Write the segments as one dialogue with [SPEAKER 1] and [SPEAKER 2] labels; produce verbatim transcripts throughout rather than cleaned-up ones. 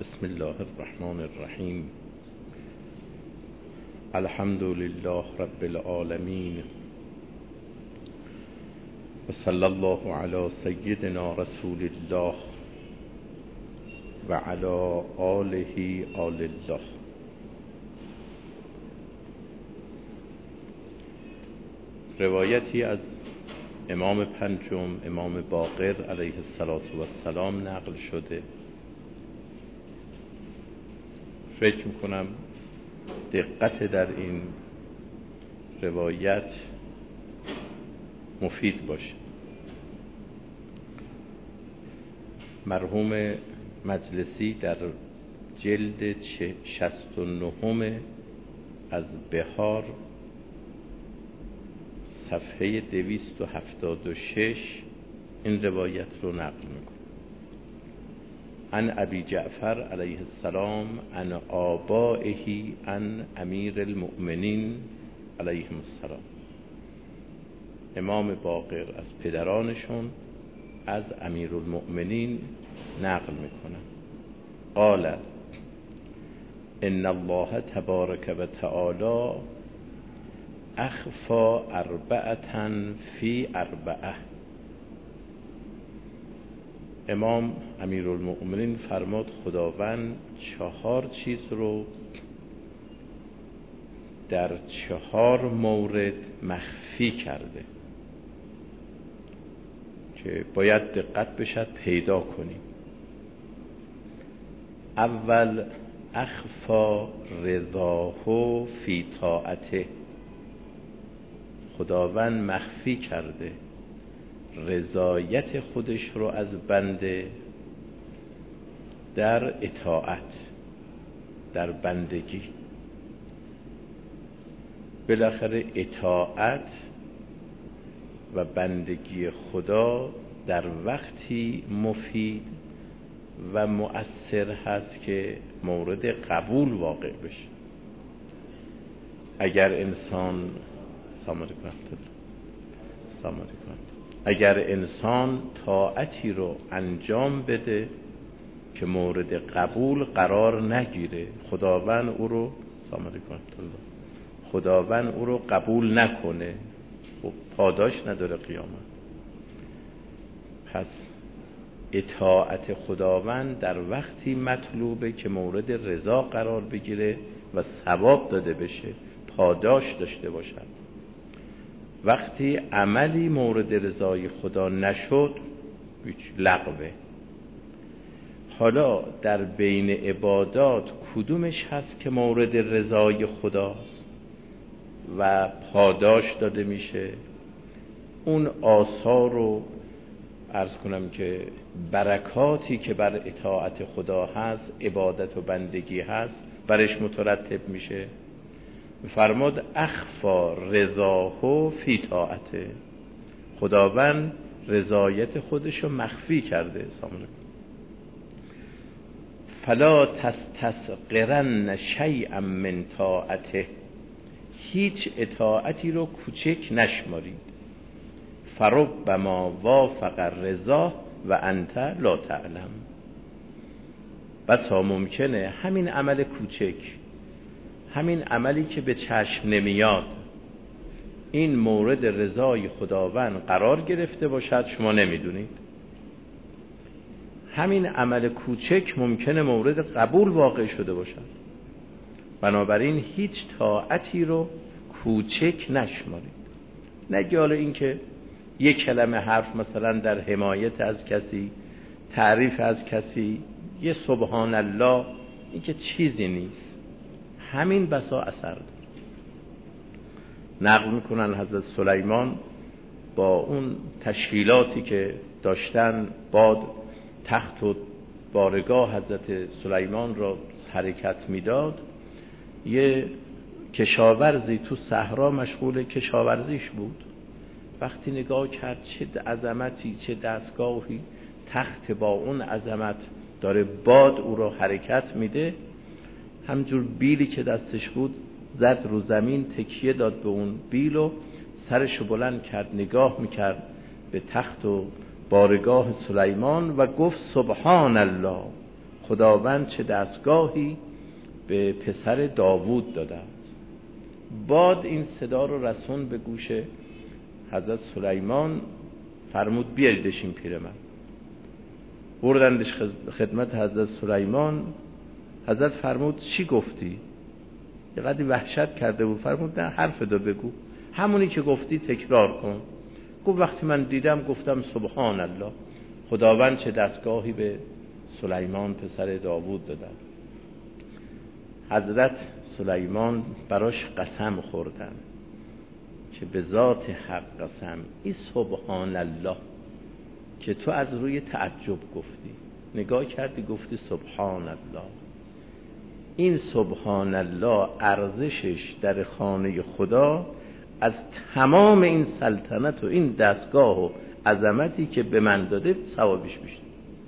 [SPEAKER 1] بسم الله الرحمن الرحیم. الحمد لله رب العالمین و صلی الله علی سیدنا رسول الله و علی آله آل الله. روایتی از امام پنجم امام باقر علیه السلام نقل شده. فکر میکنم دقت در این روایت مفید باشه. مرحوم مجلسی در جلد شصت و نه از بهار صفحه دویست و هفتاد و شش این روایت رو نقل میکنه. عن ابی جعفر علیه السلام عن آبائه عن امیر المؤمنین علیهم السلام. امام باقر از پدرانشون از امیر المؤمنین نقل میکنن. قال ان الله تبارک و تعالی اخفا اربعة فی اربعة. امام امیرالمؤمنین فرمود خداوند چهار چیز رو در چهار مورد مخفی کرده که باید دقت بشد پیدا کنیم. اول اخفا رضاه فی طاعته. خداوند مخفی کرده رضایت خودش رو از بنده در اطاعت، در بندگی. بالاخره اطاعت و بندگی خدا در وقتی مفید و مؤثر هست که مورد قبول واقع بشه. اگر انسان سلام علیکم سلام علیکم اگر انسان طاعتی رو انجام بده که مورد قبول قرار نگیره، خداوند او رو سلام علیکم خداوند او رو قبول نکنه و پاداش نداره قیامت. پس اطاعت خداوند در وقتی مطلوبه که مورد رضا قرار بگیره و ثواب داده بشه، پاداش داشته باشد. وقتی عملی مورد رضای خدا نشد هیچ لغوه. حالا در بین عبادات کدومش هست که مورد رضای خداست و پاداش داده میشه؟ اون آثار رو عرض کنم که برکاتی که بر اطاعت خدا هست، عبادت و بندگی هست، برش مترتب میشه. فرمود اخفا رضاه فی طاعته. خداوند رضایت خودشو مخفی کرده. فلا تستصغرن شیئا من طاعته. هیچ اطاعتی رو کوچک نشمارید. فربما وافق الرضا و انت لا تعلم. بسا ممکنه همین عمل کوچک، همین عملی که به چشم نمیاد، این مورد رضای خداوند قرار گرفته باشد، شما نمیدونید. همین عمل کوچک ممکنه مورد قبول واقع شده باشد. بنابراین هیچ طاعتی رو کوچک نشمارید. نگه حالا این که یک کلمه حرف مثلا در حمایت از کسی، تعریف از کسی، یه سبحان الله، این که چیزی نیست. همین بسا اثر داره. نقل میکنن حضرت سلیمان با اون تشکیلاتی که داشتن، باد تخت و بارگاه حضرت سلیمان را حرکت میداد. یه کشاورزی تو صحرا مشغول کشاورزیش بود. وقتی نگاه کرد چه عظمتی، چه دستگاهی، تخت با اون عظمت داره باد او را حرکت میده، همجور بیلی که دستش بود زد رو زمین، تکیه داد به اون بیل و سرشو بلند کرد، نگاه میکرد به تخت و بارگاه سلیمان و گفت سبحان الله، خداوند چه دستگاهی به پسر داوود داده است. باد این صدا رو رسون به گوش حضرت سلیمان، فرمود بیاریدش این پیرمرد. بردندش خدمت حضرت سلیمان. حضرت فرمود چی گفتی؟ یه قدری وحشت کرده بود. فرمود نه، حرف دو بگو، همونی که گفتی تکرار کن. گفت وقتی من دیدم گفتم سبحان الله، خداوند چه دستگاهی به سلیمان پسر داوود دادن. حضرت سلیمان براش قسم خوردن که به ذات حق قسم، این سبحان الله که تو از روی تعجب گفتی، نگاه کردی گفتی سبحان الله، این سبحان الله ارزشش در خانه خدا از تمام این سلطنت و این دستگاه و عظمتی که به من داده ثوابش بیشتر،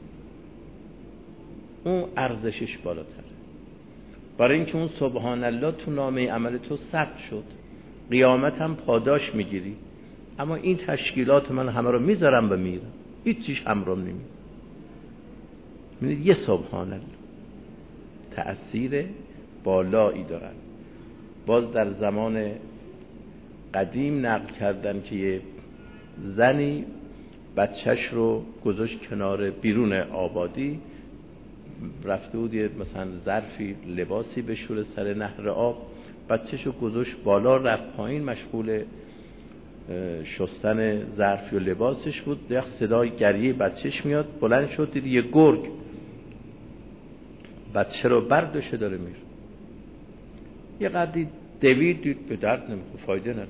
[SPEAKER 1] اون ارزشش بالاتره. برای اینکه اون سبحان الله تو نامه عمل تو ثبت شد، قیامت هم پاداش میگیری. اما این تشکیلات من همه رو میذارم و میرم، هیچیش همرام نمیرم. میدید یه سبحان الله تأثیر بالایی دارن. باز در زمان قدیم نقل کردن که یه زنی بچهش رو گذاشت کنار بیرون آبادی، رفته بود یه مثلا ظرفی لباسی بشوره سر نهر آب، بچهش رو گذاشت بالا، رفت پایین مشغول شستن ظرف و لباسش بود. دیگه صدای گریه بچهش میاد، بلند شد دید یه گرگ بچه رو برداشته داره میره. یه قدری دوید، دید به درد نمیخوره، فایده نداره.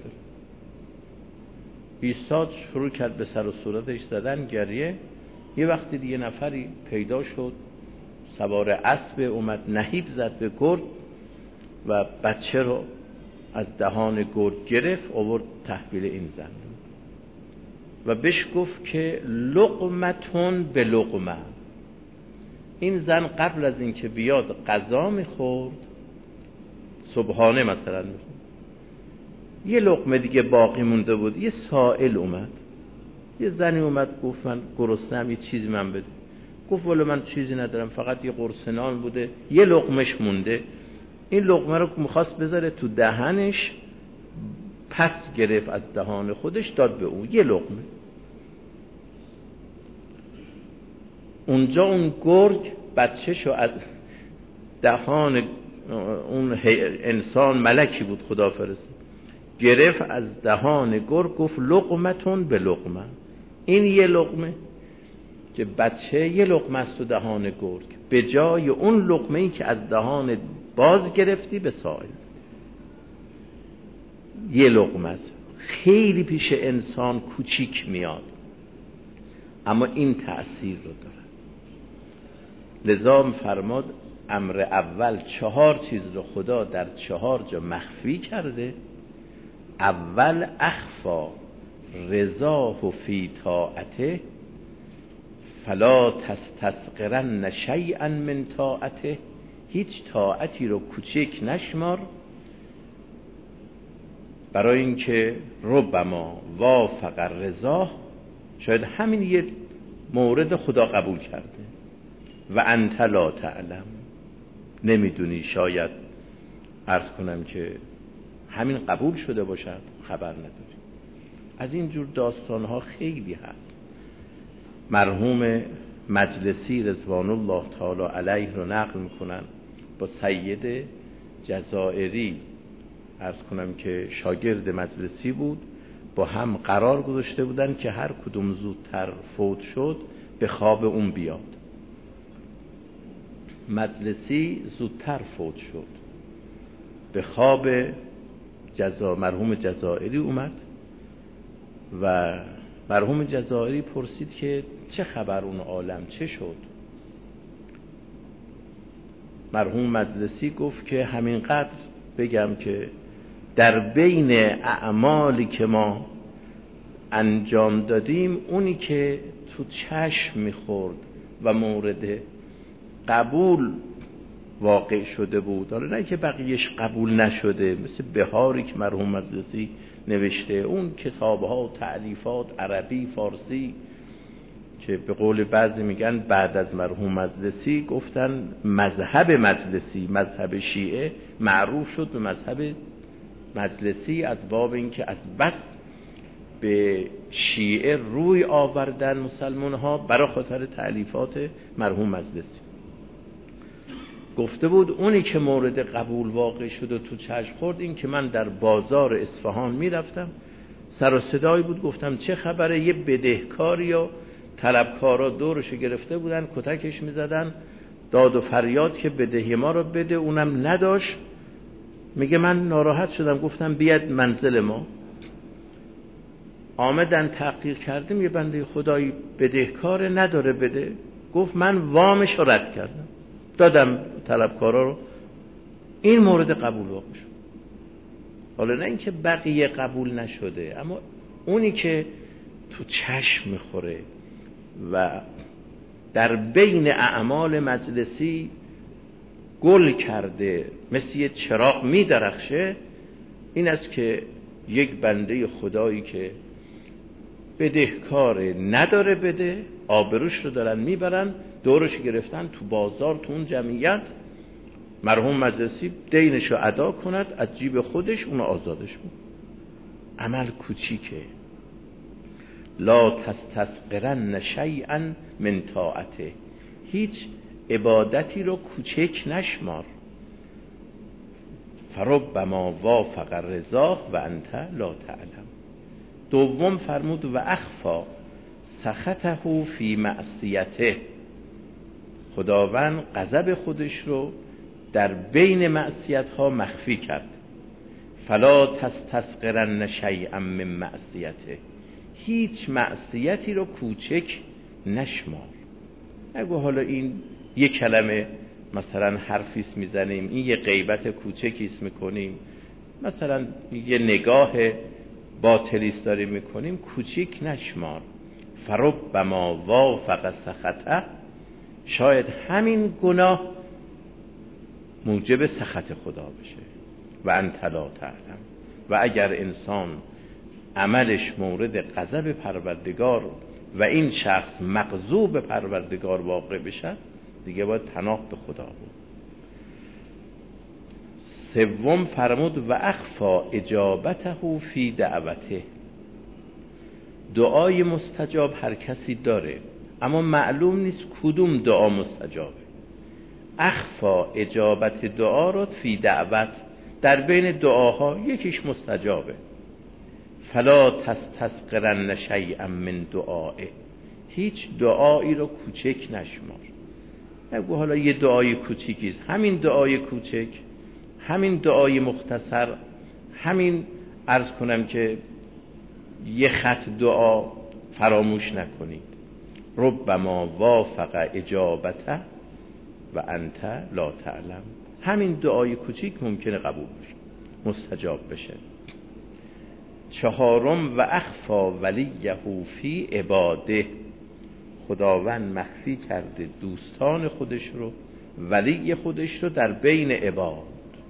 [SPEAKER 1] ایستاد شروع کرد به سر و صورتش زدن، گریه. یه وقتی دیگه نفری پیدا شد سوار اسب اومد، نهیب زد به گرگ و بچه رو از دهان گرگ گرفت آورد تحویل این زن و بهش گفت که لقمتون به لقمه. این زن قبل از اینکه بیاد غذا میخورد، صبحانه مثلا میخورد، یه لقمه دیگه باقی مونده بود. یه سائل اومد، یه زنی اومد گفت من گرسنه‌ام، یه چیزی من بده. گفت والا من چیزی ندارم، فقط یه قرص نان بوده، یه لقمهش مونده. این لقمه رو میخواست بذاره تو دهنش، پس گرفت از دهان خودش داد به اون، یه لقمه. اونجا اون گرگ بچه‌شو از دهان اون انسان، ملکی بود خدا فرست، گرفت از دهان گرگ، گفت لقمتون به لقمه. این یه لقمه که بچه یه لقمه است تو دهان گرگ، به جای اون لقمه ای که از دهان باز گرفتی به سائل، یه لقمه است. خیلی پیش انسان کوچیک میاد اما این تأثیر رو دارد. لذا فرماد امر اول چهار چیز رو خدا در چهار جا مخفی کرده. اول اخفا رضاه فی طاعته فلا تستثقرن شیئا من طاعته، هیچ طاعتی رو کوچک نشمار، برای اینکه ربما وافق رضاه، شاید همین یه مورد خدا قبول کرده و انت لا تعلم، نمیدونی، شاید عرض کنم که همین قبول شده باشد، خبر نداری. از این جور داستانها خیلی هست. مرحوم مجلسی رضوان الله تعالی علیه رو نقل میکنن، با سید جزائری عرض کنم که شاگرد مجلسی بود، با هم قرار گذاشته بودن که هر کدوم زودتر فوت شد به خواب اون بیاد. مجلسی زودتر فوت شد، به خواب جزا مرحوم جزائری اومد و مرحوم جزائری پرسید که چه خبر اون عالم، چه شد؟ مرحوم مجلسی گفت که همینقدر بگم که در بین اعمالی که ما انجام دادیم، اونی که تو چشم میخورد و مورد قبول واقع شده بود، حالا نه که بقیهش قبول نشده، مثل بهاری که مرحوم مجلسی نوشته، اون کتابها و تألیفات عربی فارسی که به قول بعضی میگن بعد از مرحوم مجلسی گفتن مذهب مجلسی، مذهب شیعه معروف شد به مذهب مجلسی از باب اینکه از بس به شیعه روی آوردن مسلمان ها برای خاطر تألیفات مرحوم مجلسی. گفته بود اونی که مورد قبول واقع شد و تو چشم خورد این که من در بازار اصفهان میرفتم، سر و صدایی بود، گفتم چه خبره، یه بدهکاری و طلبکارا دورش گرفته بودن کتکش میزدن، داد و فریاد که بدهی ما رو بده، اونم نداشت. میگه من ناراحت شدم، گفتم بیاد منزل ما. آمدن تحقیق کردیم، یه بنده خدایی بدهکار نداره بده، گفت من وامش رو رد کردم، دادم طلبکارا رو. این مورد قبول واقع شد. حالا نه اینکه بقیه قبول نشده، اما اونی که تو چشم میخوره و در بین اعمال مجلسی گل کرده مثل یه چراغ میدرخشه، این است که یک بنده خدایی که بدهکار نداره بده، آبروش رو دارن میبرن، دورش گرفتن تو بازار، تو اون جمعیت. مرحوم مجلسی دینش رو ادا کند از جیب خودش، اونو آزادش بود. عمل کوچیکه. لا تستصغرن شیئا من طاعته، هیچ عبادتی رو کوچک نشمار. فربما وافق الرضا و انت لا تعلم. دوم فرمود و اخفا سخطه فی معصیته، خداوند غضب خودش رو در بین معصیت ها مخفی کرد. فلا تستصغرن شیئا من معصیته، هیچ معصیتی رو کوچک نشمار. اگه حالا این یه کلمه مثلا حرفیست میزنیم، این یه غیبت کوچکیست میکنیم، مثلا یه نگاه باطلیست داریم میکنیم، کوچک نشمار. فربما وافق سخطه، شاید همین گناه موجب سخط خدا بشه. و انت لا تعلم، و اگر انسان عملش مورد غضب پروردگار و این شخص مغضوب پروردگار واقع بشه، دیگه باید پناه به خدا بود. سوم فرمود و اخفا اجابته فی دعوته، دعای مستجاب هر کسی داره، اما معلوم نیست کدوم دعا مستجابه. اخفا اجابت دعا رو فی دعوت، در بین دعاها یکیش مستجابه. فلا تستصغرن شیئا من دعائه، هیچ دعایی رو کوچک نشمار. نگو حالا یه دعای کوچیکیست، همین دعای کوچک، همین دعای مختصر، همین عرض کنم که یه خط دعا فراموش نکنید. ربما وافق اجابته و انت لا تعلم، همین دعای کوچیک ممکنه قبول بشه، مستجاب بشه. چهارم و اخفا ولیه فی عباده، خداوند مخفی کرده دوستان خودش رو، ولی خودش رو در بین عباد.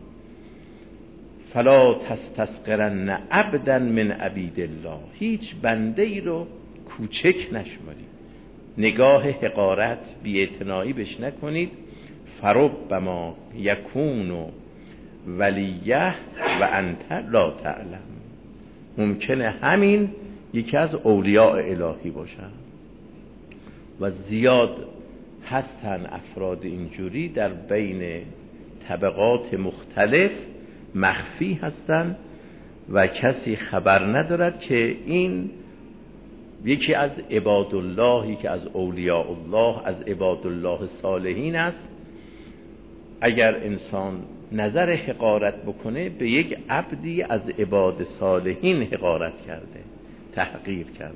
[SPEAKER 1] فلا تستصغرن عبدا من عبید الله، هیچ بنده ای رو کوچک نشمارید، نگاه حقارت بی‌اعتنایی بش نکنید. فربما یکون ولیه و انت لا تعلم، ممکنه همین یکی از اولیاء الهی باشن و زیاد هستن افراد اینجوری در بین طبقات مختلف مخفی هستن و کسی خبر ندارد که این یکی از عباد الله، یکی از اولیاء الله، از عباد الله صالحین است. اگر انسان نظر حقارت بکنه به یک عبدی از عباد صالحین حقارت کرده، تحقیر کرده.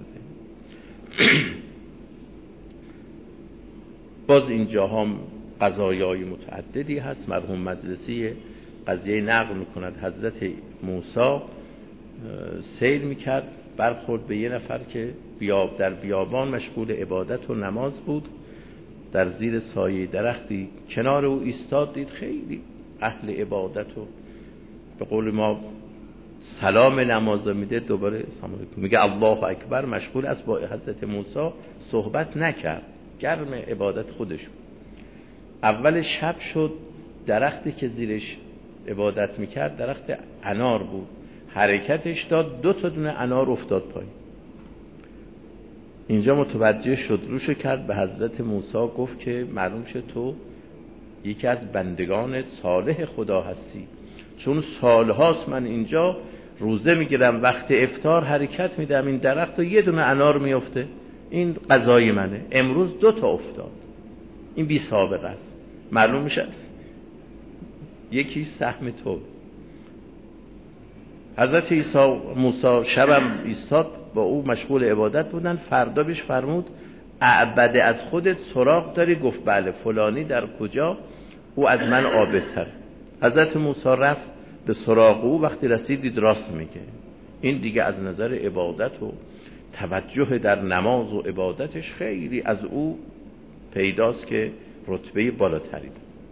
[SPEAKER 1] باز اینجا هم قضایای متعددی هست. مرحوم مجلسی قضیه نقل میکند حضرت موسی سیر میکرد، برخورد به یه نفر که بیاب در بیابان مشغول عبادت و نماز بود، در زیر سایه درختی کنار او ایستاد، دید خیلی اهل عبادت و به قول ما سلام نماز میده دوباره سلام علیکم میگه الله اکبر، مشغول است با حضرت موسی صحبت نکرد، گرم عبادت خودش. اول شب شد، درختی که زیرش عبادت میکرد درخت انار بود، حرکتش داد، دو تا دونه انار افتاد پایین. اینجا متوجه شد، روشو کرد به حضرت موسی، گفت که معلوم شد تو یکی از بندگان صالح خدا هستی، چون سالهاست من اینجا روزه میگیرم، وقت افطار حرکت میدم، این درخت و یه دونه انار میفته، این قضای منه، امروز دو تا افتاد، این بی سابقه است. معلوم میشه یکی سهم تو. حضرت عیسی موسی شبم ایستاد، با او مشغول عبادت بودن. فردا بهش فرمود اعبد از خودت سراغ داری؟ گفت بله. فلانی در کجا؟ او از من عابدتر. حضرت موسی رفت به سراغ او، وقتی رسید دید راست میگه. این دیگه از نظر عبادت و توجه در نماز و عبادتش خیلی از او پیداست که رتبه بالاتری.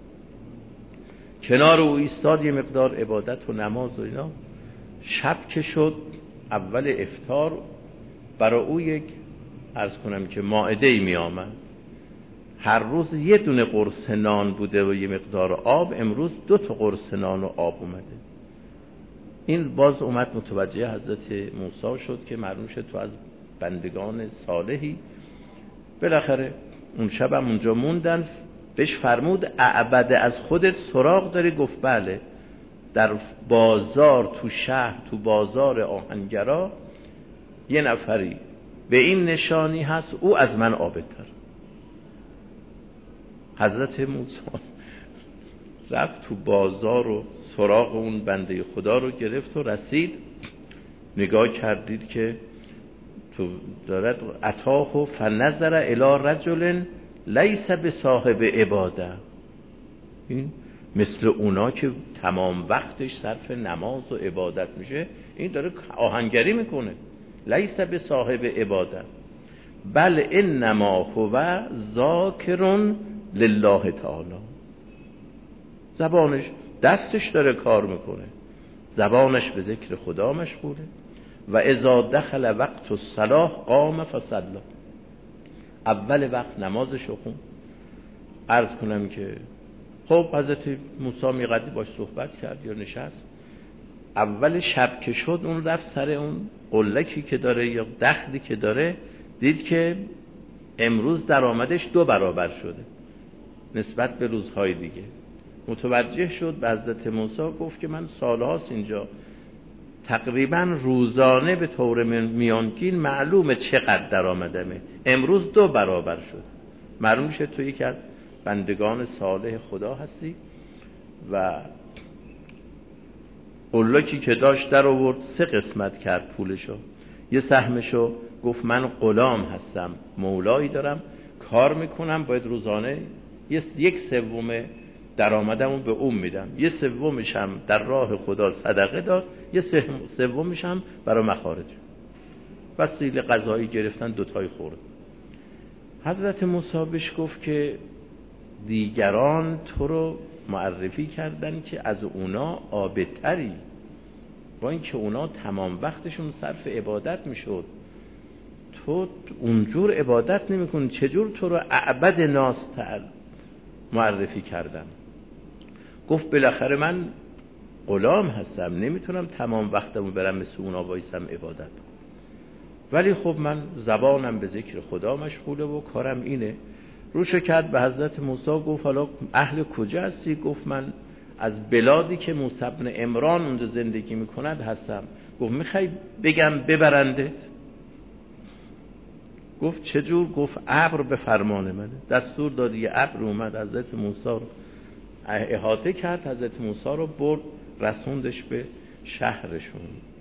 [SPEAKER 1] کنار او ایستاد، یه مقدار عبادت و نماز و اینا. شب که شد، اول افطار برای او یک عرض کنم که مائده‌ای می آمد. هر روز یه دونه قرص نان بوده و یه مقدار آب، امروز دو تا قرص نان و آب اومده. این باز اومد متوجه حضرت موسی شد که معلوم شد تو از بندگان صالحی. بالاخره اون شب هم اونجا موندن. بهش فرمود اعبد از خودت سراغ داری؟ گفت بله. در بازار تو شهر، تو بازار آهنگرا یه نفری به این نشانی هست، او از من عابدتر. حضرت موسی رفت تو بازار و سراغ اون بنده خدا رو گرفت و رسید، نگاه کردید که تو دارد اتاه و فنظر الی رجل لیس بصاحب عباده. این مثل اونا که تمام وقتش صرف نماز و عبادت میشه، این داره آهنگری میکنه. لیس بصاحب عباده بل انما هو ذاکر لله تعالی. زبانش، دستش داره کار میکنه، زبانش به ذکر خدا مشغوله. و اذا دخل وقت الصلاة قام فصلی. اول وقت نمازش رو خوند. عرض کنم که خب حضرت موسی میقدی باش صحبت کرد یا نشست. اول شب که شد، اون رفت سر اون قلکی که داره یا دخلی که داره، دید که امروز درآمدش دو برابر شده نسبت به روزهای دیگه. متوجه شد، به حضرت موسی گفت که من سالهاست اینجا، تقریبا روزانه به طور میانگین معلومه چقدر درآمدمه، امروز دو برابر شد. معلوم میشه تو یکی از بندگان صالح خدا هستی. و قلکی که داشت در آورد، سه قسمت کرد پولشو. یه سهمشو گفت من غلام هستم، مولایی دارم، کار میکنم، باید روزانه یک سوم درآمدمو به اون میدم، یه سومش هم در راه خدا صدقه داد، یه سومش هم برای مخارج. وسیله غذایی گرفتن، دوتای خورد. حضرت موسی بهش گفت که دیگران تو رو معرفی کردن که از اونا عابدتری، با اینکه اونا تمام وقتشون صرف عبادت میشد، تو اونجور عبادت نمیکنی، چجور تو رو اعبد ناس معرفی کردن؟ گفت بالاخره من غلام هستم، نمیتونم تمام وقتمو برم مثل اونا وایسم عبادت، ولی خب من زبانم به ذکر خدا مشغوله و کارم اینه. روشو کرد به حضرت موسی، گفت حالا اهل کجا هستی؟ گفت من از بلادی که موسی بن عمران اونجا زندگی میکند هستم. گفت میخوای بگم ببرنده؟ گفت چجور؟ گفت ابر به فرمان منه. دستور داد، یه ابر اومد حضرت موسی رو احاطه کرد، حضرت موسی رو برد رسوندش به شهرشون.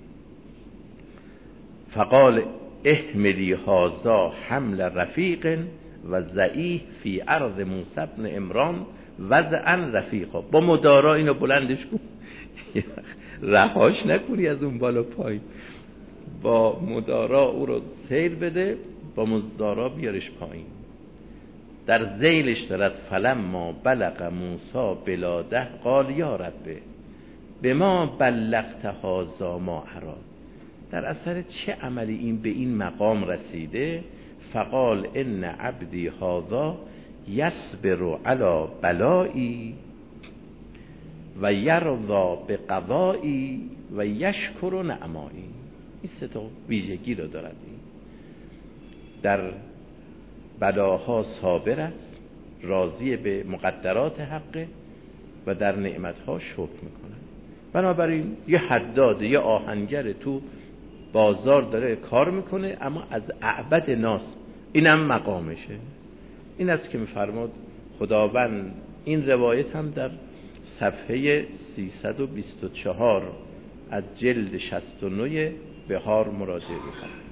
[SPEAKER 1] فقال احملی هذا حمل رفیق و ضعیف فی ارض موسی بن عمران وضعا رفیقا. با مدارا اینو بلندش کن، رهاش نکنی از اون بالا پای، با مدارا او رو سیر بده، با مدارا بیارش پایین. در ذیلش دارد فلما بلغ موسی بلاده قال یا ربه. به ما بلغت هذا ما اراد، در اثر چه عملی این به این مقام رسیده؟ فقال ان عبدی هذا یصبر علی بلایی و یرضا به قضایی و یشکر نعمایی. این سه تا ویژگی رو دارد. این در بلاها صابر است، راضی به مقدرات حقه و در نعمتها شکر میکنه. بنابراین یه حداد، یه آهنگر تو بازار داره کار میکنه، اما از اعبد ناس، اینم مقامشه. این است که میفرماد خداوند. این روایت هم در صفحه سیصد و بیست و چهار از جلد شصت و نه بهار مراجعه میکنه.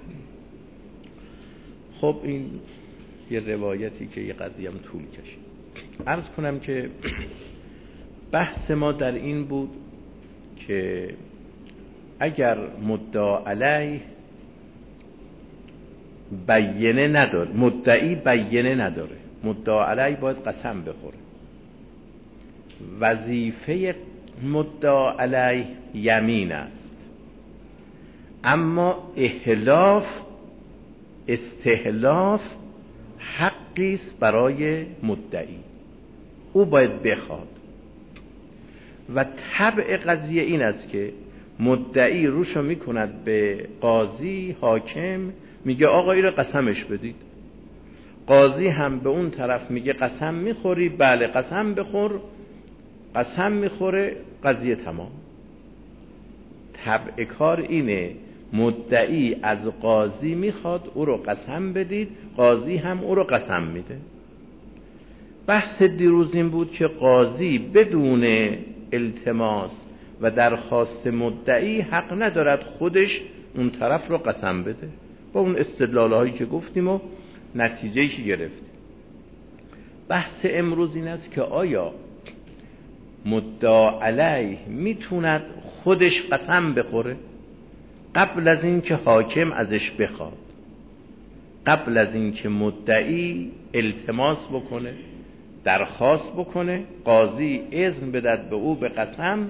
[SPEAKER 1] خب این یه روایتی که یه قضیه هم طول کشید. عرض کنم که بحث ما در این بود که اگر مدعا علیه بیینه نداره، مدعی بیینه نداره، مدعا علیه باید قسم بخوره. وظیفه مدعا علیه یمین است، اما احلاف استحلاف حقی است برای مدعی، او باید بخواد. و طبع قضیه این است که مدعی روشو میکند به قاضی حاکم، میگه آقا این رو قسمش بدید. قاضی هم به اون طرف میگه قسم میخوری؟ بله قسم بخور. قسم میخوره، قضیه تمام. طبع کار اینه، مدعی از قاضی میخواد او رو قسم بدید، قاضی هم او رو قسم میده. بحث دیروز این بود که قاضی بدون التماس و درخواست مدعی حق ندارد خودش اون طرف رو قسم بده، با اون استدلال هایی که گفتیم و نتیجه‌ای که گرفتیم. بحث امروز این است که آیا مدعا علیه میتوند خودش قسم بخوره قبل از این که حاکم ازش بخواد، قبل از این که مدعی التماس بکنه، درخواست بکنه، قاضی اذن بدهد به او به قسم؟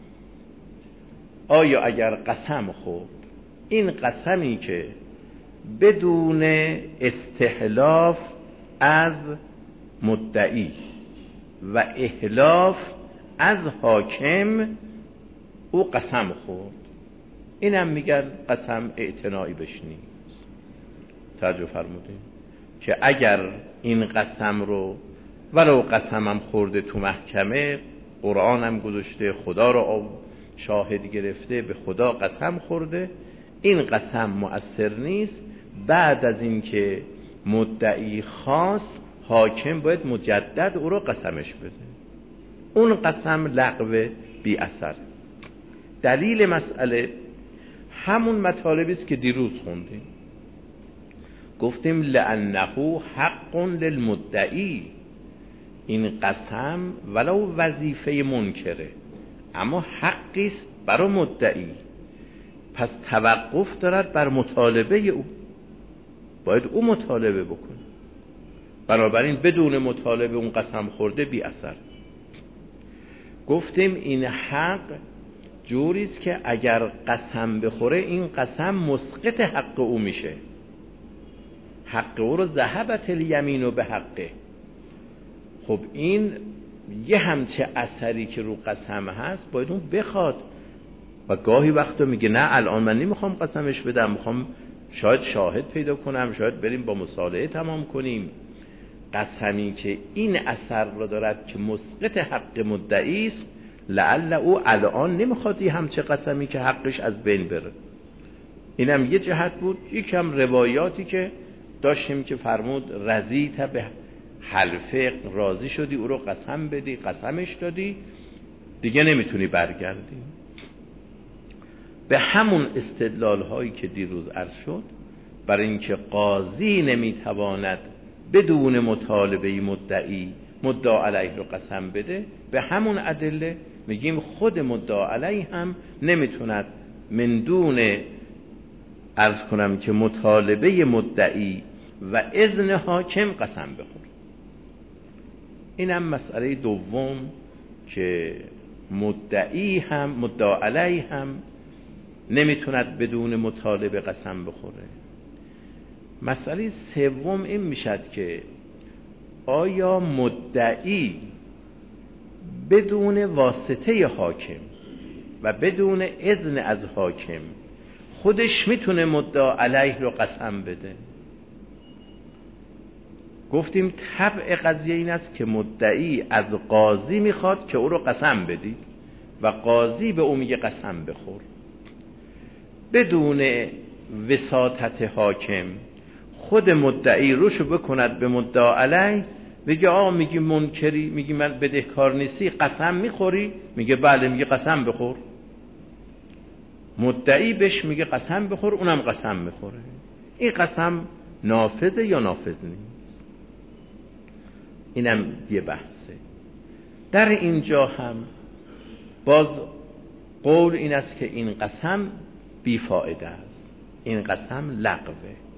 [SPEAKER 1] آیا اگر قسم خورد، این قسمی که بدون استحلاف از مدعی و احلاف از حاکم او قسم خورد، اینم میگن قسم اعتنایی بهش نیست. توجه فرمودین که اگر این قسم رو ولو قسمم خورده تو محکمه، قرآن هم گذاشته، خدا رو شاهد گرفته، به خدا قسم خورده، این قسم مؤثر نیست. بعد از این که مدعی خواست، حاکم باید مجدد او رو قسمش بده. اون قسم لغو بی اثر. دلیل مسئله همون مطالبی است که دیروز خوندیم. گفتیم لأنه حق للمدعی، این قسم ولو وظیفه منکره اما حقی است برای مدعی، پس توقف دارد بر مطالبه او، باید او مطالبه بکنه. بنابراین بدون مطالبه اون قسم خورده بی اثر. گفتیم این حق جوری است که اگر قسم بخوره، این قسم مسقط حق او میشه، حق او رو ذهبت الیمین به حقه. خب این یه همچه اثری که رو قسم هست باید اون بخواد. و گاهی وقتا میگه نه الان من نمیخوام قسمش بدم، میخوام شاید شاهد پیدا کنم، شاید بریم با مصالحه تمام کنیم. قسمی که این اثر رو دارد که مسقط حق مدعی است، لعل او الان نمیخواد این همچه قسمی که حقش از بین بره. اینم یه جهت بود. یکم روایاتی که داشتیم که فرمود رضیت به حلفه، راضی شدی او رو قسم بدی، قسمش دادی، دیگه نمیتونی برگردی. به همون استدلال هایی که دیروز عرض شد، برای اینکه قاضی نمیتواند بدون مطالبه مدعی مدعا علیه رو قسم بده، به همون ادله میگیم خود مدعا علیه هم نمیتوند من دون عرض کنم که مطالبه مدعی و اذن حاکم قسم بخوره. اینم مسئله دوم که مدعی هم مدعا علیه هم نمیتوند بدون مطالبه قسم بخوره. مسئله سوم این میشد که آیا مدعی بدون واسطه حاکم و بدون اذن از حاکم خودش میتونه مدعا علیه رو قسم بده؟ گفتیم طبع قضیه این است که مدعی از قاضی میخواد که او رو قسم بدید و قاضی به او میگه قسم بخور. بدون وساطت حاکم خود مدعی روشو بکند به مدعا علیه، بگه آقا میگی منکری، میگی من بدهکار نیستی، قسم میخوری؟ میگه بله. میگه قسم بخور. مدعی بهش میگه قسم بخور، اونم قسم میخوره. این قسم نافذه یا نافذ نیست؟ اینم یه بحثه. در اینجا هم باز قول این است که این قسم بیفایده است، این قسم لغوه.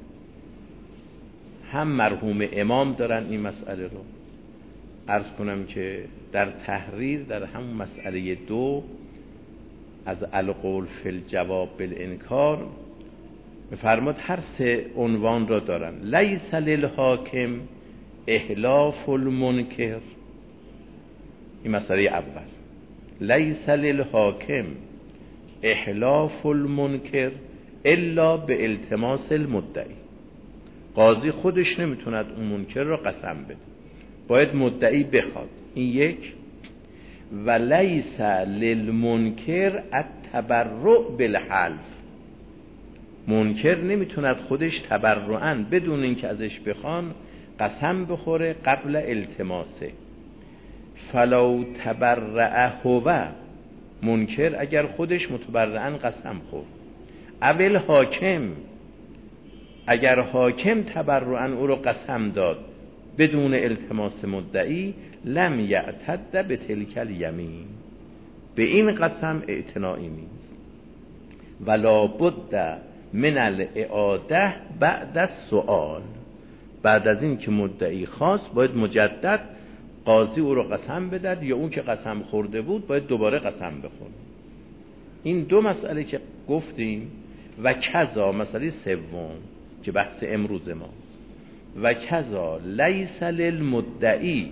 [SPEAKER 1] هم مرحوم امام دارن این مسئله رو. عرض کنم که در تحریر در همون مسئله دو از القول فی الجواب بالانکار میفرماد هر سه عنوان را دارن. لیس للحاکم احلاف المنکر، این مسئله اول. لیس للحاکم احلاف المنکر الا به التماس المدعی. قاضی خودش نمیتوند اون منکر را قسم بده، باید مدعی بخواد. این یک. و لیس للمنکر التبرع بالحلف، منکر نمیتوند خودش تبرعاً بدون اینکه ازش بخوان قسم بخوره قبل التماسه. فلو تبرع هو، منکر اگر خودش متبرعاً قسم خورد، اول حاکم اگر حاکم تبرعاً او رو قسم داد بدون التماس مدعی، لم یعتد به تلک الیمین، به این قسم اعتنایی نیست. ولا بد من الاعاده بعد السؤال، بعد از این که مدعی خواست باید مجدد قاضی او رو قسم بدهد، یا اون که قسم خورده بود باید دوباره قسم بخوره. این دو مسئله که گفتیم. و کذا مسئله سوم که بحث امروز ما، و کذا لیس للمدعی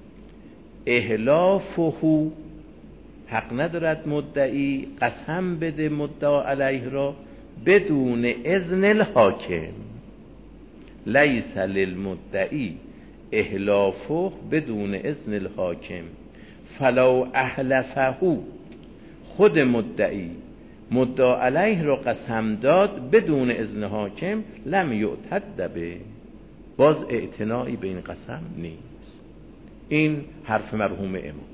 [SPEAKER 1] احلافه، حق ندارد مدعی قسم بده مدعا علیه را بدون اذن الحاکم. لیس للمدعی احلافه بدون اذن الحاکم فلو احلفه، خود مدعی مدعا علیه را قسم داد بدون اذن حاکم، لم یعتد به، باز اعتنایی به این قسم نیست. این حرف مرحوم امام.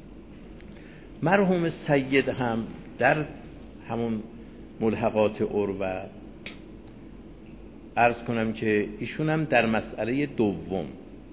[SPEAKER 1] مرحوم سید هم در همون ملحقات عروة عرض کنم که ایشون هم در مسئله دوم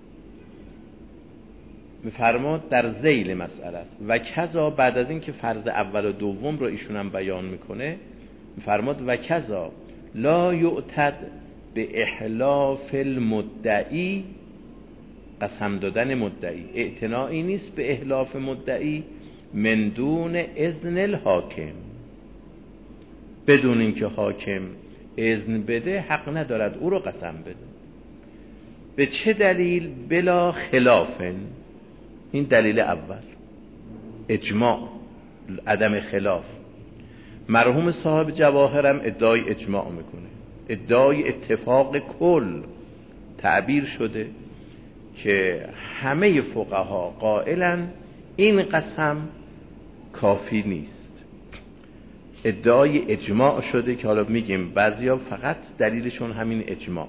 [SPEAKER 1] میفرماد در ذیل مسئله است. و کذا بعد از این که فرض اول و دوم رو ایشون هم بیان میکنه میفرماد و کذا لا یعتد به احلاف المدعی، قسم دادن مدعی اعتنایی نیست به احلاف مدعی من دون اذن الحاکم، بدون اینکه حاکم اذن بده حق ندارد او رو قسم بده. به چه دلیل؟ بلا خلافن، این دلیل اول، اجماع، عدم خلاف. مرحوم صاحب جواهرم ادعای اجماع میکنه، ادعای اتفاق کل تعبیر شده که همه فقها قائلن این قسم کافی نیست. ادعای اجماع شده که حالا میگیم بعضیا فقط دلیلشون همین اجماع.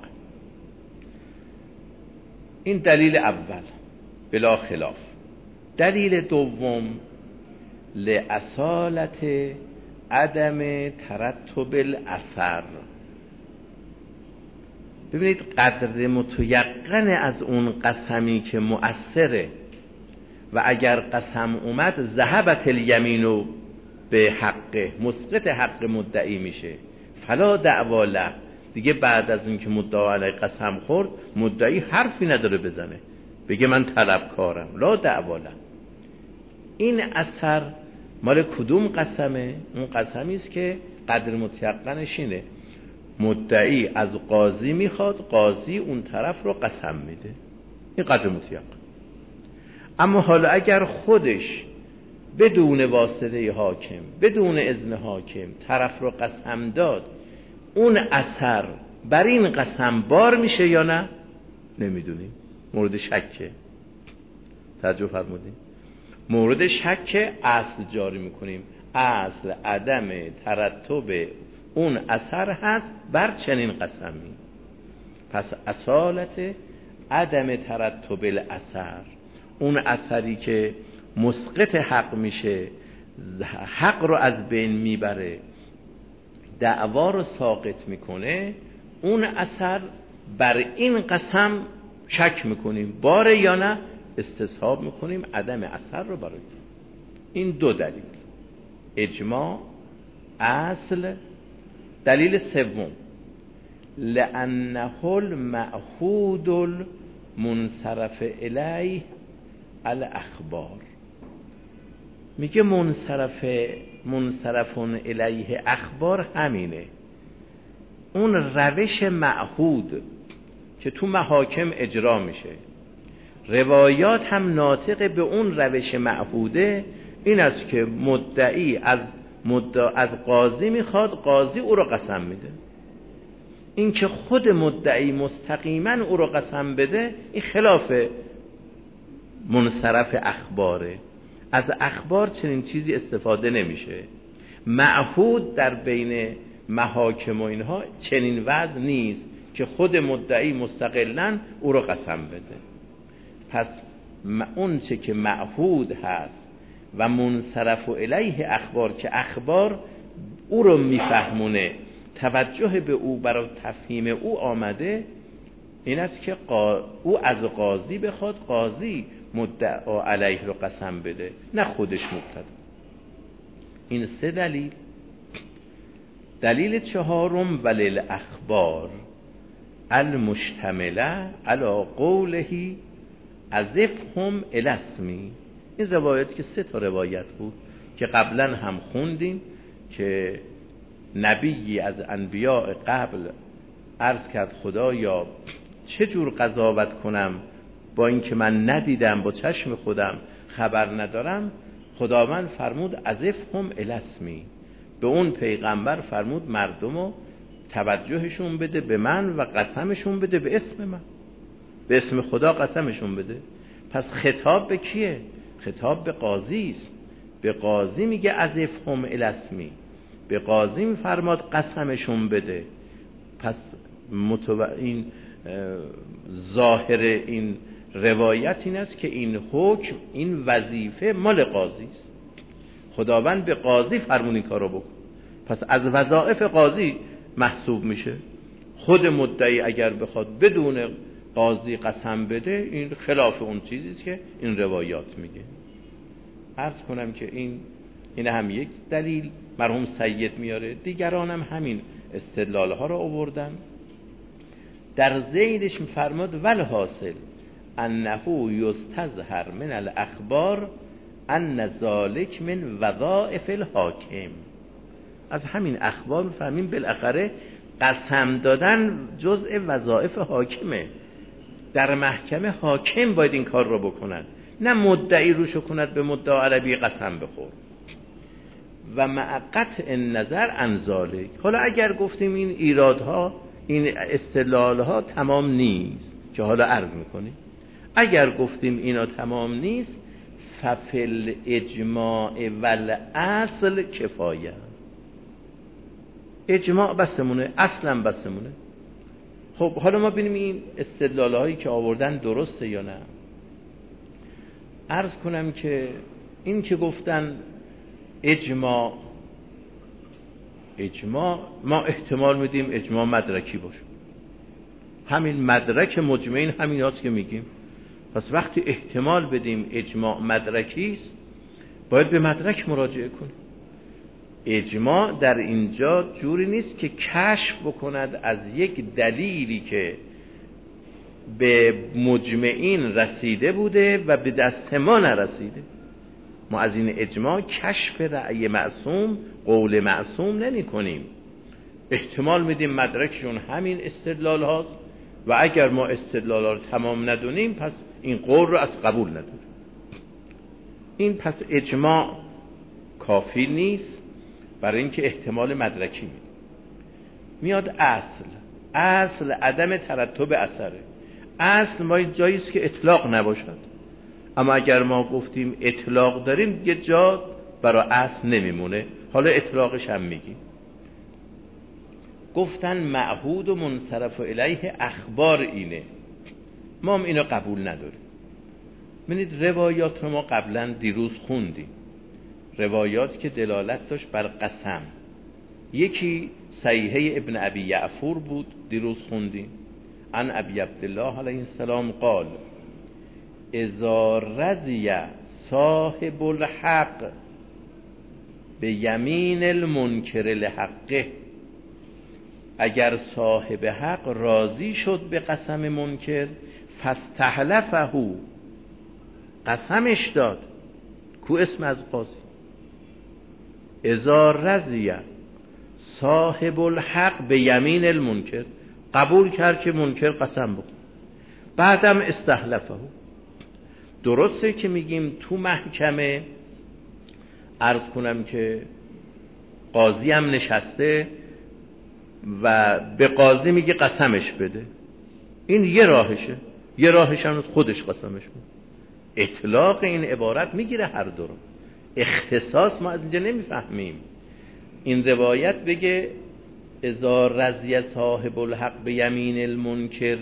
[SPEAKER 1] این دلیل اول بلا خلاف. دلیل دوم لأصالت عدم ترتب الاثر. ببینید قدر متیقن از اون قسمی که مؤثره و اگر قسم اومد ذهبت الیمینو به حقه، مسقط حق مدعی میشه، فلا دعوا له، دیگه بعد از اون که مدعا علیه قسم خورد مدعی حرفی نداره بزنه بگه من طلبکارم، لا دعوا له. این اثر مال کدوم قسمه؟ اون قسمی است که قدر متیقنش اینه مدعی از قاضی میخواد، قاضی اون طرف رو قسم میده، این قدر متیقن. اما حالا اگر خودش بدون واسطه حاکم، بدون اذن حاکم طرف رو قسم داد، اون اثر بر این قسم بار میشه یا نه؟ نمیدونیم، مورد شکه. توجه فرمودین؟ مورد شک اصل جاری میکنیم، اصل عدم ترتب اون اثر هست بر چنین قسمی. پس اصالت عدم ترتب الاثر، اون اثری که مسقط حق میشه، حق رو از بین میبره، دعوا رو ساقط میکنه، اون اثر بر این قسم شک میکنیم باره یا نه، استصحاب میکنیم عدم اثر رو برای این دو دلیل، اجماع، اصل. دلیل سوم لأنه المعهود المنصرف الیه الاخبار. میگه منصرف منصرفون الیه اخبار همینه، اون روش معهود که تو محاکم اجرا میشه، روایات هم ناطق به اون روش معهوده. این است که مدعی از مدعا از قاضی میخواد، قاضی او رو قسم میده. این که خود مدعی مستقیما او رو قسم بده، این خلاف منصرف اخباره. از اخبار چنین چیزی استفاده نمیشه. معهود در بین محاکم و اینها چنین وضع نیست که خود مدعی مستقلاً او رو قسم بده. پس اون چه که معهود هست و منصرف الیه اخبار، که اخبار او رو میفهمونه، توجه به او برای تفهیم او آمده، این است که او از قاضی بخواد، قاضی مدعا علیه رو قسم بده، نه خودش مبتدا. این سه دلیل. دلیل چهارم ولیل اخبار المشتمله علی قوله ازفهم الاسمی. این روایت که سه تا روایت بود که قبلا هم خوندیم که نبی از انبیاء قبل عرض کرد خدایا چه جور قضاوت کنم با اینکه من ندیدم، با چشم خودم خبر ندارم. خداوند فرمود ازفهم الاسمی، به اون پیغمبر فرمود مردمو توجهشون بده به من و قسمشون بده به اسم من، به اسم خدا قسمشون بده. پس خطاب به کیه؟ خطاب به قاضی است. به قاضی میگه ازفهم الاسمی، به قاضی میفرماد قسمشون بده. پس متو... این ظاهر این روایت این است که این حکم، این وظیفه مال قاضی است. خداوند به قاضی فرمون این کارو بکن، پس از وظایف قاضی محسوب میشه. خود مدعی اگر بخواد بدون قاضی قسم بده، این خلاف اون چیزی است که این روایات میگه. عرض کنم که این این هم یک دلیل مرحوم سید میاره، دیگران هم همین استدلال ها رو آوردن. در ذیلش میفرماد ول حاصل انه یستظهر من الاخبار ان ذلک من وظائف الحاکم. از همین اخبار میفهمیم بالاخره قسم دادن جزء وظایف حاکمه. در محکمه حاکم باید این کار رو بکنن، نه مدعی روشو کند به مدعا عربی قسم بخور. و مع قطع نظر عن ذلک. حالا اگر گفتیم این ایرادها، این استدلالها تمام نیست که حالا عرض میکنیم، اگر گفتیم اینا تمام نیست، ففل اجماع والاصل کفایه. اجماع بسمونه، اصلا بسمونه. خب حالا ما ببینیم این استدلال هایی که آوردن درسته یا نه. عرض کنم که این که گفتن اجماع اجماع ما احتمال میدیم اجماع مدرکی باشه، همین مدرک مجمعین همین هاست که میگیم. پس وقتی احتمال بدیم اجماع مدرکی است، باید به مدرک مراجعه کنیم. اجماع در اینجا جوری نیست که کشف بکند از یک دلیلی که به مجمعین رسیده بوده و به دست ما نرسیده. ما از این اجماع کشف رأی معصوم قول معصوم نمی کنیم، احتمال میدیم مدرکشون همین استدلال هاست و اگر ما استدلال ها رو تمام ندونیم پس این قول رو از قبول نداریم. این پس اجماع کافی نیست برای اینکه احتمال مدرکی میده. میاد اصل اصل عدم ترتب اثره. اصل ما جاییست که اطلاق نباشد، اما اگر ما گفتیم اطلاق داریم یه جا برای اصل نمیمونه، حالا اطلاقش هم میگیم. گفتن معهود و منصرف الیه اخبار اینه، ما هم اینو قبول نداریم. ببینید روایات رو ما قبلا دیروز خوندیم، روایات که دلالت داشت بر قسم. یکی صحیحه ابن ابی یعفور بود، دیروز خوندیم، عن ابی عبدالله علیه السلام قال اذا رضی صاحب الحق به یمین المنکر لحقه، اگر صاحب حق راضی شد به قسم منکر فاستحلفه، قسمش داد، کو اسم از قاضی، اذا رضی صاحب الحق به یمین المنکر، قبول کرد که منکر قسم بخور، بعدم استحلفه. درسته که میگیم تو محکمه عرض کنم که قاضی هم نشسته و به قاضی میگه قسمش بده، این یه راهشه، یه راهش هم خودش قسمش بده. اطلاق این عبارت میگیره هر دو رو، اختصاص ما از اینجا نمیفهمیم. این روایت بگه اذا رضی صاحب الحق به یمین المنکر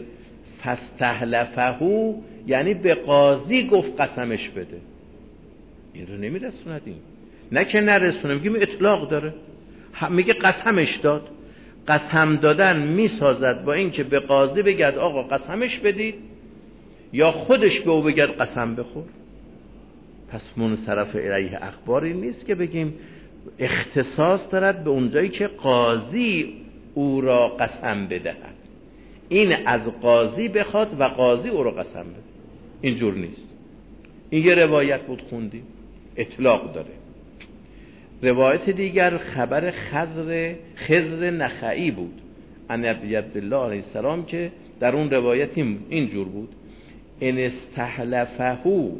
[SPEAKER 1] فاستحلفه، یعنی به قاضی گفت قسمش بده، این رو نمیرسوندیم. نه که نرسونه، میگیم اطلاق داره، میگه قسمش داد. قسم دادن میسازد با اینکه به قاضی بگد آقا قسمش بدید، یا خودش به او بگد قسم بخور. پس منصرف الیه اخباری نیست که بگیم اختصاص دارد به اونجایی که قاضی او را قسم بدهد، این از قاضی بخواد و قاضی او را قسم بده، اینجور نیست. این یه روایت بود خوندیم، اطلاق داره. روایت دیگر خبر خضر خضر نخعی بود عن ابی عبدالله علیه السلام که در اون روایت اینجور بود ان استحلفه،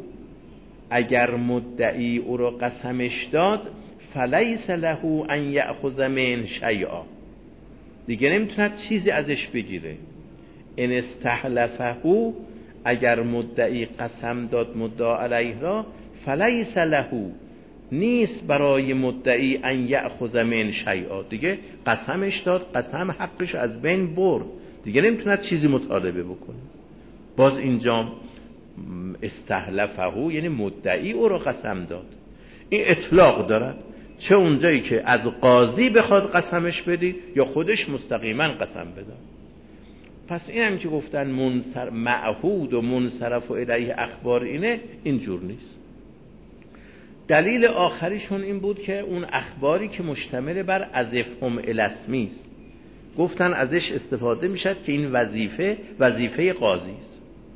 [SPEAKER 1] اگر مدعی او را قسمش داد فلیس له ان یأخذ من شیئا، دیگه نمیتونه چیزی ازش بگیره. ان استحلفه، اگر مدعی قسم داد مدعا علیه را، فلیس له، نیست برای مدعی ان یأخذ من شیئا، دیگه قسمش داد، قسم حقش از بین برد، دیگه نمیتونه چیزی مطالبه بکنه. باز اینجا استحلفه یعنی مدعی او را قسم داد، این اطلاق دارد، چه اونجایی که از قاضی بخواد قسمش بدید یا خودش مستقیما قسم بده. پس این هم که گفتن منصر معهود و منصرف و الیه اخبار اینه، اینجور نیست. دلیل آخریشون این بود که اون اخباری که مشتمل بر ازفهم الاسمی است، گفتن ازش استفاده میشد که این وظیفه وظیفه قاضی است.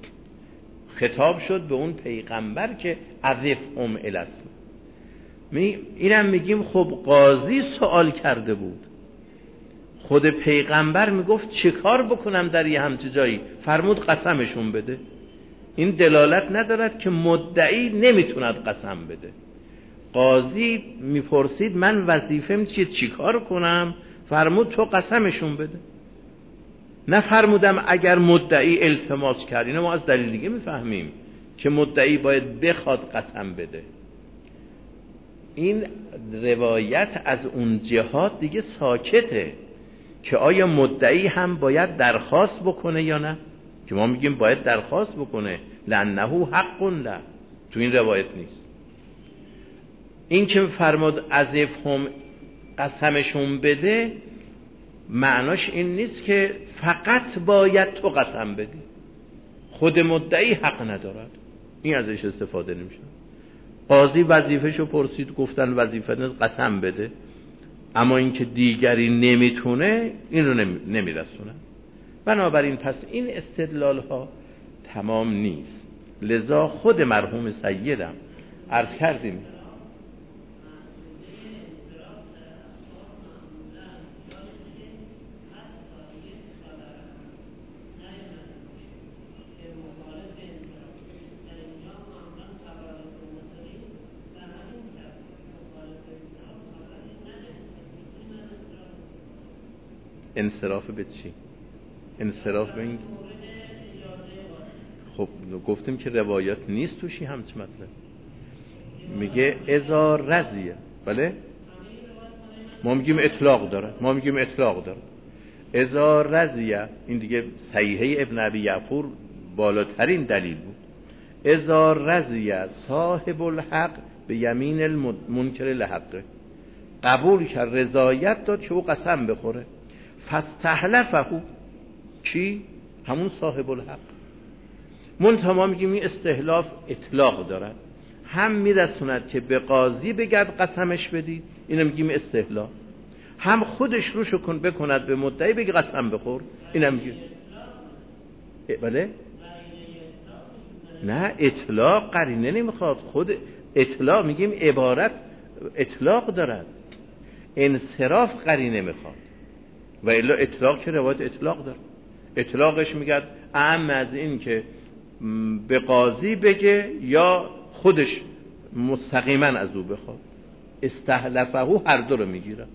[SPEAKER 1] خطاب شد به اون پیغمبر که ازفهم الاسمی، می اینم میگیم خب قاضی سوال کرده بود، خود پیغمبر میگفت چه کار بکنم در یه همچه جایی، فرمود قسمشون بده. این دلالت ندارد که مدعی نمیتوند قسم بده. قاضی میپرسید من وظیفه‌م چیه، چی کار کنم، فرمود تو قسمشون بده. نه فرمودم اگر مدعی التماس کرد. اینو ما از دلیل دیگه میفهمیم که مدعی باید بخواد قسم بده. این روایت از اون جهات دیگه ساکته که آیا مدعی هم باید درخواست بکنه یا نه، که ما میگیم باید درخواست بکنه، لانه حق له، تو این روایت نیست. این که فرمود ازفهم قسمشون بده، معناش این نیست که فقط باید تو قسم بدی، خود مدعی حق ندارد، این ازش استفاده نمیشه. قاضی وظیفه‌شو پرسید، گفتن وظیفه قسم بده، اما این که دیگری نمیتونه این رو نمیرسونه. بنابراین پس این استدلال ها تمام نیست. لذا خود مرحوم سیدم عرض کردیم انصراف به چی؟ انصراف به این خب گفتیم که روایات نیست توشی همچه مطلب. میگه اذا رضیه، بله ما میگیم اطلاق داره، ما میگیم اطلاق داره. اذا رضیه این دیگه صحیحه ابن ابی یعفور بالاترین دلیل بود. اذا رضیه صاحب الحق به یمین المنکر لحقه، قبول کرد رضایت داد که او قسم بخوره، فاستحلفه چی؟ همون صاحب الحق. منتها ما میگیم این استحلاف اطلاق دارد، هم میرسوند که به قاضی بگرد قسمش بدید، اینو میگیم استحلاف، هم خودش روشو کن بکند به مدعی بگی قسم بخور، اینم میگیم بله. نه اطلاق قرینه نمیخواد، خود اطلاق میگیم عبارت اطلاق دارد، انصراف قرینه میخواد و الا اطلاق که روایت اطلاق داره. اطلاقش میگه اهم از این که به قاضی بگه یا خودش مستقیما از او بخواد. استحلفه هر دو رو میگیرد.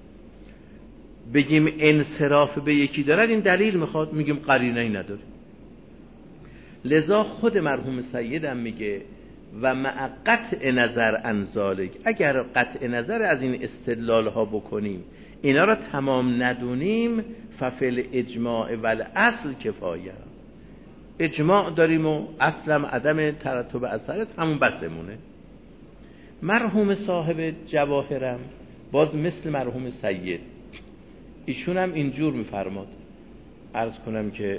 [SPEAKER 1] بگیم انصراف به یکی دارد این دلیل میخواد، میگیم قرینه ای نداره. لذا خود مرحوم سیدم میگه و مع قطع نظر عن ذالک، اگر قطع نظر از این استدلال ها بکنیم اینا را تمام ندونیم، ففل اجماع و اصل کفایه، اجماع داریم و اصلا عدم ترتب اثرت همون بسمونه. مرحوم صاحب جواهرم باز مثل مرحوم سید ایشون هم اینجور میفرماد، عرض کنم که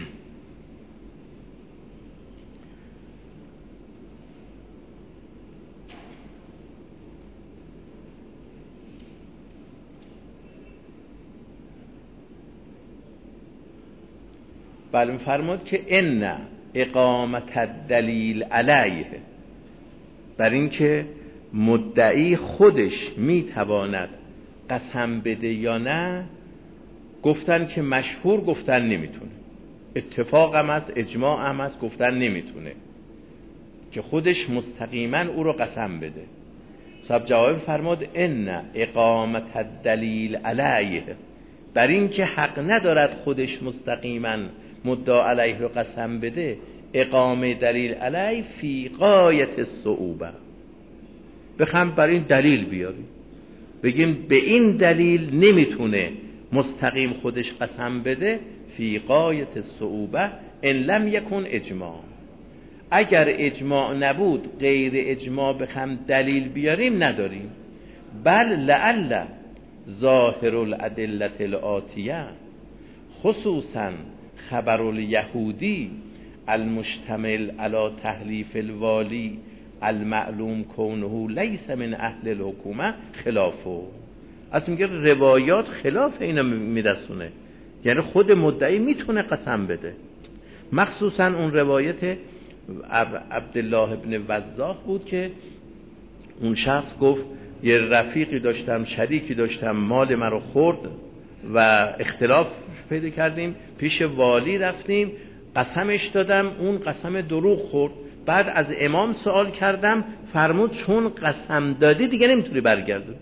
[SPEAKER 1] بله میفرماد که ان اقامت الدلیل علیه، در این که مدعی خودش میتواند قسم بده یا نه، گفتن که مشهور گفتن نمیتونه، اتفاق هم هست اجماع هم هست گفتن نمیتونه که خودش مستقیما او رو قسم بده. صاحب جواب فرماد ان اقامت الدلیل علیه، در این که حق ندارد خودش مستقیما مدعا علیه رو قسم بده، اقامه دلیل علیه فی غایت الصعوبه. بخوام برای این دلیل بیاریم بگیم به این دلیل نمیتونه مستقیم خودش قسم بده، فی غایت الصعوبه ان لم یکن اجماع، اگر اجماع نبود غیر اجماع بخوام دلیل بیاریم نداریم. بل لعل ظاهر الادله الاتیه خصوصا خبر الیهودی المشتمل علی تحلیف الوالی المعلوم کونه لیس من اهل الحکومه خلافه. از میگه روایات خلاف اینا میرسونه، یعنی خود مدعی میتونه قسم بده. مخصوصا اون روایت عبدالله ابن وضاح بود که اون شخص گفت یه رفیقی داشتم، شریکی داشتم، مال مرا خورد و اختلاف پیدا کردیم، پیش والی رفتیم، قسمش دادم، اون قسم دروغ خورد، بعد از امام سوال کردم، فرمود چون قسم دادی دیگه نمیتونی برگردی.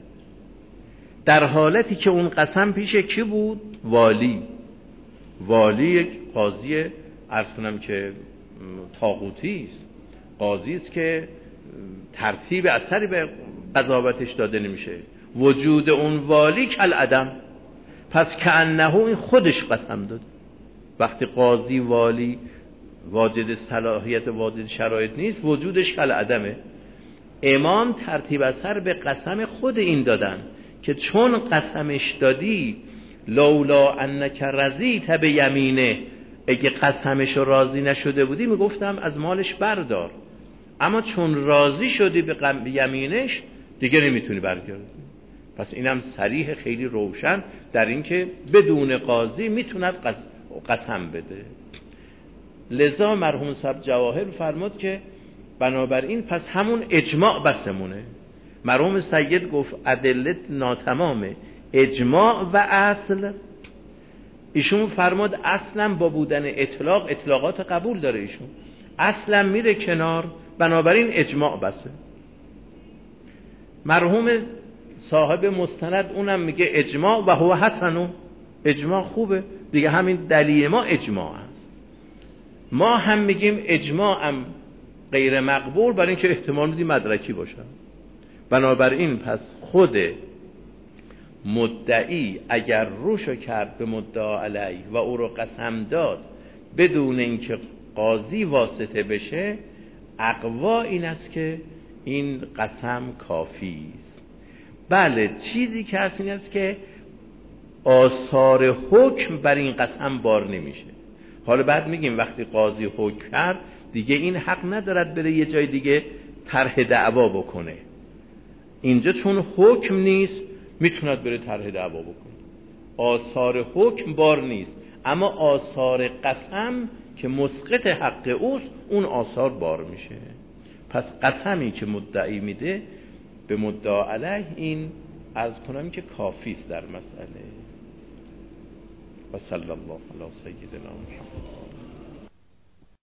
[SPEAKER 1] در حالتی که اون قسم پیش کی بود؟ والی. والی یک قاضی عرض کنم که طاغوتی است، قاضی است که ترتیب اثری به قضاوتش داده نمیشه، وجود اون والی کل عدم، پس کأنه این خودش قسم داد. وقتی قاضی والی واجد صلاحیت واجد شرایط نیست، وجودش کل عدمه. امام ترتیب اثر به قسم خود این دادن که چون قسمش دادی لولا انک رضیت به یمینه، اگه قسمش راضی نشده بودی میگفتم از مالش بردار، اما چون راضی شدی به یمینش دیگه نمیتونی برگردی. پس اینم صریح خیلی روشن در این که بدون قاضی میتوند قسم بده. لذا مرحوم صاحب جواهر فرمود که بنابراین پس همون اجماع بسمونه. مرحوم سید گفت ادله ناتمامه، اجماع و اصل. ایشون فرمود اصلا با بودن اطلاق اطلاقات قبول داره، ایشون اصلا میره کنار، بنابراین اجماع بسه. مرحوم صاحب مستند اونم میگه اجماع و هو حسنو، اجماع خوبه دیگه، همین دلیل ما اجماع است. ما هم میگیم اجماع هم غیر مقبول برای اینکه احتمال میدیم مدرکی باشه. بنابراین پس خود مدعی اگر روشو کرد به مدعا علیه و او رو قسم داد بدون اینکه قاضی واسطه بشه، اقوا این است که این قسم کافی است. بله چیزی که هست این است که آثار حکم بر این قسم بار نمیشه. حالا بعد میگیم وقتی قاضی حکم کرد دیگه این حق ندارد بره یه جای دیگه طرح دعوا بکنه. اینجا چون حکم نیست میتوند بره طرح دعوا بکنه. آثار حکم بار نیست، اما آثار قسم که مسقط حق اوست اون آثار بار میشه. پس قسمی که مدعی میده به مدعا علیه این عرض کنم که کافی است در مسئله. و صلی الله علی سیدنا محمد.